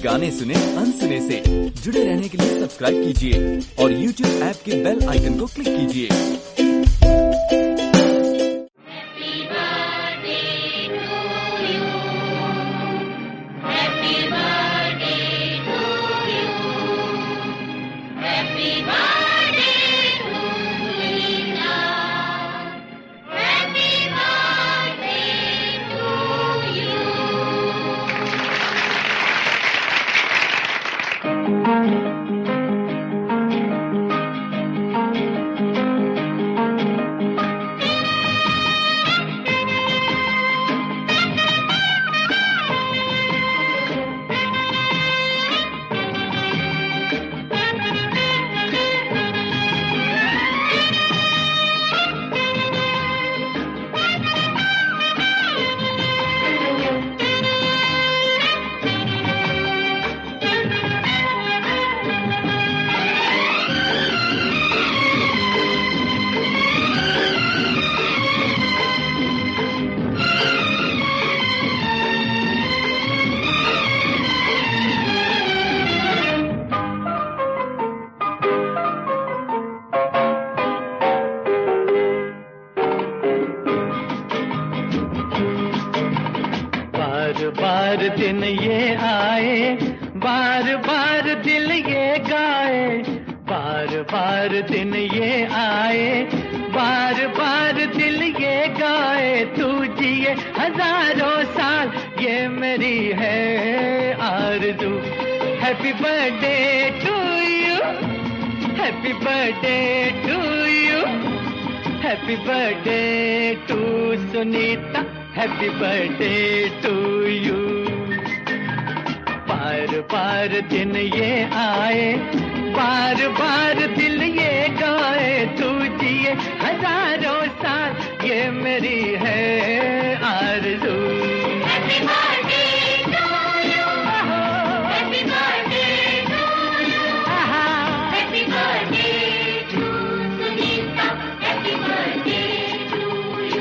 गाने सुने अनसुने से। जुड़े रहने के लिए सब्सक्राइब कीजिए और YouTube ऐप के बेल आइकन को क्लिक कीजिए। बार दिन ये आए, बार बार दिल ये गाए, बार बार दिन ये आए, बार बार दिल ये गाए। तू जिए हजारों साल ये मेरी है आरज़ू। Happy birthday to you, happy birthday to you, happy birthday to Sunita, happy birthday to you. बार बार दिन ये आए, बार बार दिल ये गाए। तू जिए हजारों साल ये मेरी है आरज़ू। Happy birthday to you, happy birthday to you, happy birthday to Sunita, happy birthday to you.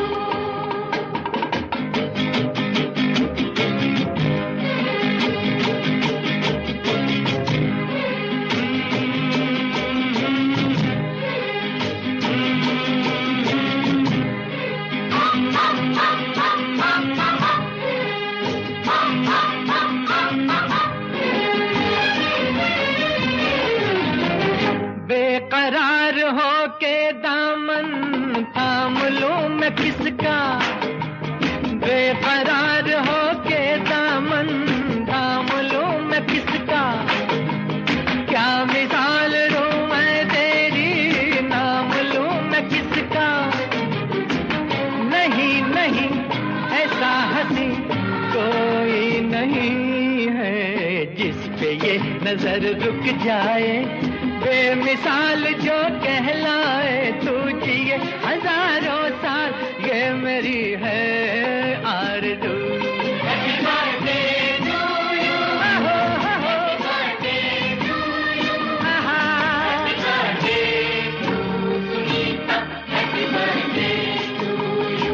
बेकरार हो के दामन थाम लूं मैं किसका, बेकरार हो के दामन थाम लूं मैं किसका। क्या मिसाल दूं मैं तेरी, नाम लूं मैं किसका। नहीं नहीं ऐसा हंसी कोई नहीं है जिस पे ये नजर रुक जाए, बेमिसाल जो कहलाए। तू जिए हजारों साल ये मेरी है आरज़ू। Happy birthday to you, happy birthday to you, happy birthday to Sunita, happy birthday to you.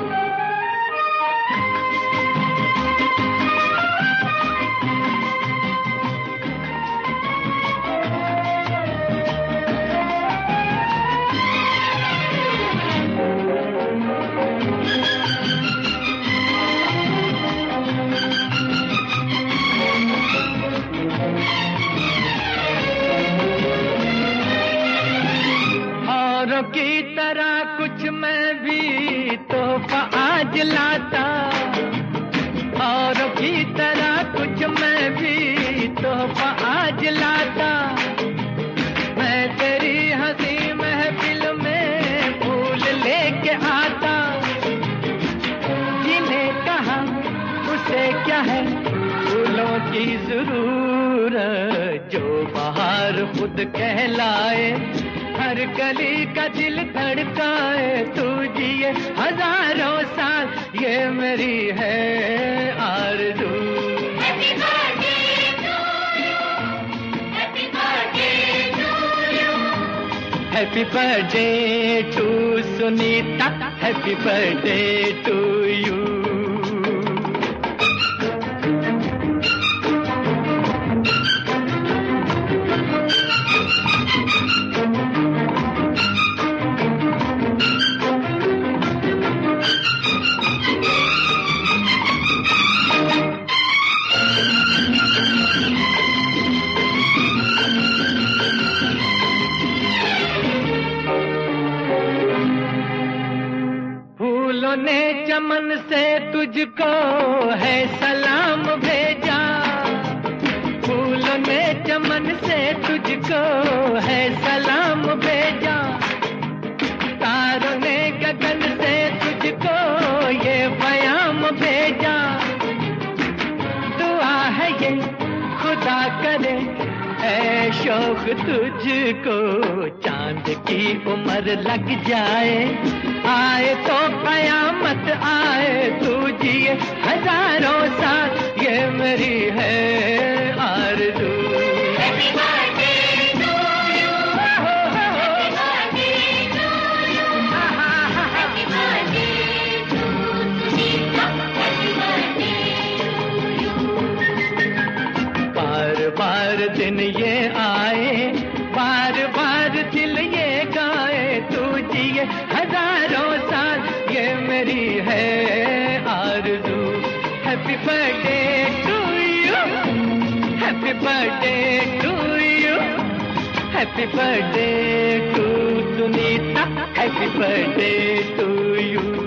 की तरह कुछ मैं भी तोहफा आज लाता, और की तरह कुछ मैं भी तोहफा आज लाता। मैं तेरी हंसी महफिल में फूल लेके आता। जिन्हें कहा उसे क्या है फूलों की जरूरत, जो बाहर खुद कहलाए, हर गली का दिल धड़काए। तू जिए हजारों साल ये मेरी है आरज़ू। Happy birthday to you, happy birthday to you, happy birthday to Sunita, happy birthday to you. ये खुदा करे ऐ शौक तुझको चांद की उम्र लग जाए, आए तो कयामत आए, तू जिए हजारों साल, ये मेरी है आरज़ू। बार दिन ये आए, बार बार दिल ये गाए, तू जिए हजारों साल, ये मेरी है आरज़ू। Happy birthday to you, happy birthday to you, happy birthday to Sunita, happy birthday to you.